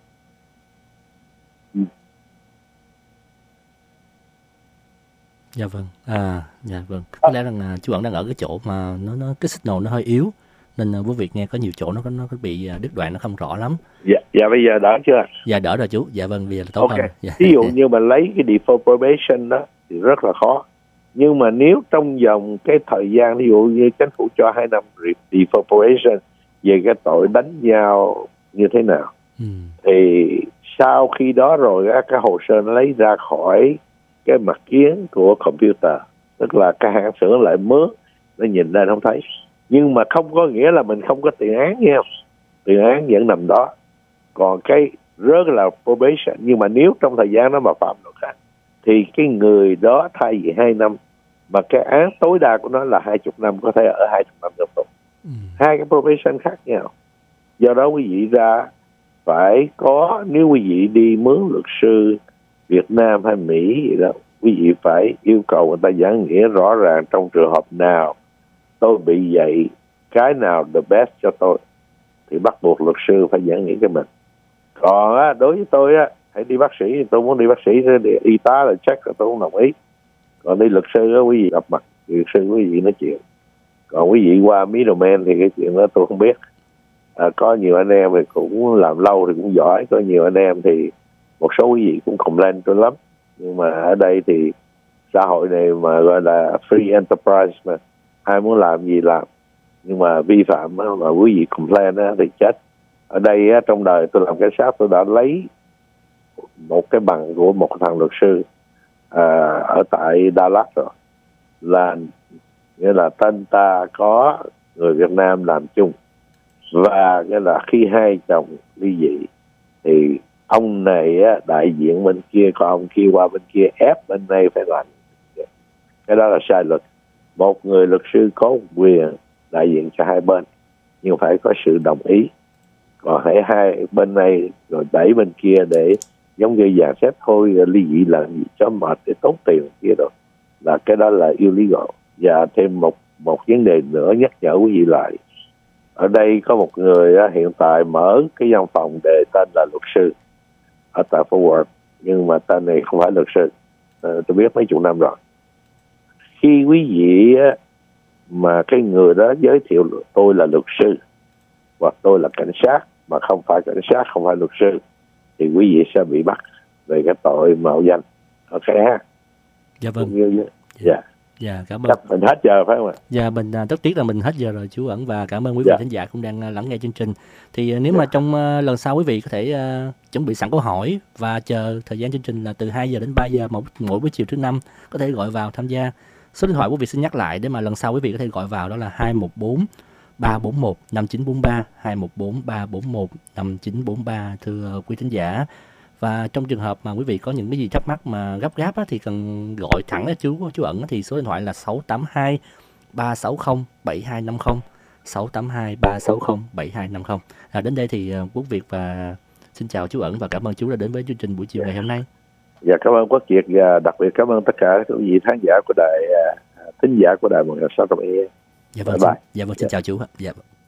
Dạ vâng, à, dạ vâng. Có lẽ rằng à, chú ẩn đang ở cái chỗ mà nó nó cái signal nó hơi yếu nên à, với việc nghe có nhiều chỗ nó có nó có bị à, đứt đoạn, nó không rõ lắm. dạ, dạ bây giờ đỡ chưa? Dạ đỡ rồi chú. Dạ vâng, bây giờ là tốt Ok. hơn. Dạ. Ví dụ như mà lấy cái default probation đó thì rất là khó. Nhưng mà nếu trong vòng cái thời gian, ví dụ như chính phủ cho hai năm default probation về cái tội đánh nhau như thế nào, Ừ. thì sau khi đó rồi á, cái hồ sơ nó lấy ra khỏi cái mặt kiến của computer, tức là cái hãng xưởng lại mướn, nó nhìn ra nó không thấy. Nhưng mà không có nghĩa là mình không có tiền án nha, tiền án vẫn nằm đó. Còn cái rớt là probation, nhưng mà nếu trong thời gian đó mà phạm luật khác thì cái người đó thay vì hai năm mà cái án tối đa của nó là hai chục năm, có thể ở hai chục năm tiếp tục. Ừ. Hai cái probation khác nhau. Do đó quý vị ra phải có, nếu quý vị đi mướn luật sư Việt Nam hay Mỹ gì đó, quý vị phải yêu cầu người ta giảng nghĩa rõ ràng trong trường hợp nào tôi bị vậy, cái nào the best cho tôi, thì bắt buộc luật sư phải giảng nghĩa cho mình. Còn á, đối với tôi á, hãy đi bác sĩ, tôi muốn đi bác sĩ thì y tá là check là tôi không đồng ý. Còn đi luật sư á, quý vị gặp mặt luật sư quý vị nói chuyện. Còn quý vị qua middleman thì cái chuyện đó tôi không biết. À, có nhiều anh em thì cũng làm lâu thì cũng giỏi, có nhiều anh em thì một số quý vị cũng complain tôi lắm. Nhưng mà ở đây thì xã hội này mà gọi là free enterprise mà, ai muốn làm gì làm. Nhưng mà vi phạm á, mà quý vị complain á, thì chết. Ở đây á, trong đời tôi làm cảnh sát, tôi đã lấy một cái bằng của một thằng luật sư à, ở tại Dallas rồi, là nghĩa là tên ta có người Việt Nam làm chung, và nghĩa là khi hai chồng ly dị thì ông này á, đại diện bên kia, còn ông kia qua bên kia ép bên này phải làm. Cái đó là sai luật. Một người luật sư có quyền đại diện cho hai bên, nhưng phải có sự đồng ý. Còn hãy hai bên này rồi đẩy bên kia để giống như dàn xếp thôi, ly dị làm gì cho mệt để tốn tiền kia rồi, là cái đó là illegal. Và thêm một một vấn đề nữa nhắc nhở quý vị lại, ở đây có một người á, hiện tại mở cái văn phòng để tên là luật sư ở tại Fort Worth, nhưng mà tên này không phải luật sư. À, tôi biết mấy chục năm rồi. Khi quý vị á, mà cái người đó giới thiệu tôi là luật sư hoặc tôi là cảnh sát mà không phải cảnh sát, không phải luật sư, thì quý vị sẽ bị bắt về cái tội mạo danh. Ok ha? Dạ vâng. Cũng như dạ. Dạ, cảm ơn. Chắc mình hết giờ phải không ạ? Dạ, mình à, rất tiếc là mình hết giờ rồi chú Ẩn, và cảm ơn quý vị Dạ. khán giả cũng đang à, lắng nghe chương trình. Thì à, nếu mà trong à, lần sau quý vị có thể à, chuẩn bị sẵn câu hỏi và chờ thời gian chương trình là từ hai giờ đến ba giờ mỗi, mỗi buổi chiều thứ năm, có thể gọi vào tham gia. Số điện thoại quý vị xin nhắc lại để mà lần sau quý vị có thể gọi vào, đó là hai một bốn ba bốn một năm chín bốn ba, hai một bốn ba bốn một năm chín bốn ba, thưa quý thính giả. Và trong trường hợp mà quý vị có những cái gì thắc mắc mà gấp gáp á, thì cần gọi thẳng cho chú chú Ẩn, thì số điện thoại là sáu tám hai ba sáu không bảy hai năm không, sáu tám hai ba sáu không bảy hai năm không. À, đến đây thì uh, Quốc Việt và xin chào chú Ẩn và cảm ơn chú đã đến với chương trình buổi chiều ngày hôm nay. Dạ, cảm ơn Quốc Việt, và đặc biệt cảm ơn tất cả các vị khán giả của đài, thính giả của đài một nghìn sáu trăm e. Dạ vâng, Bye bye. xin, dạ vâng, xin chào chú ạ. Dạ vâng.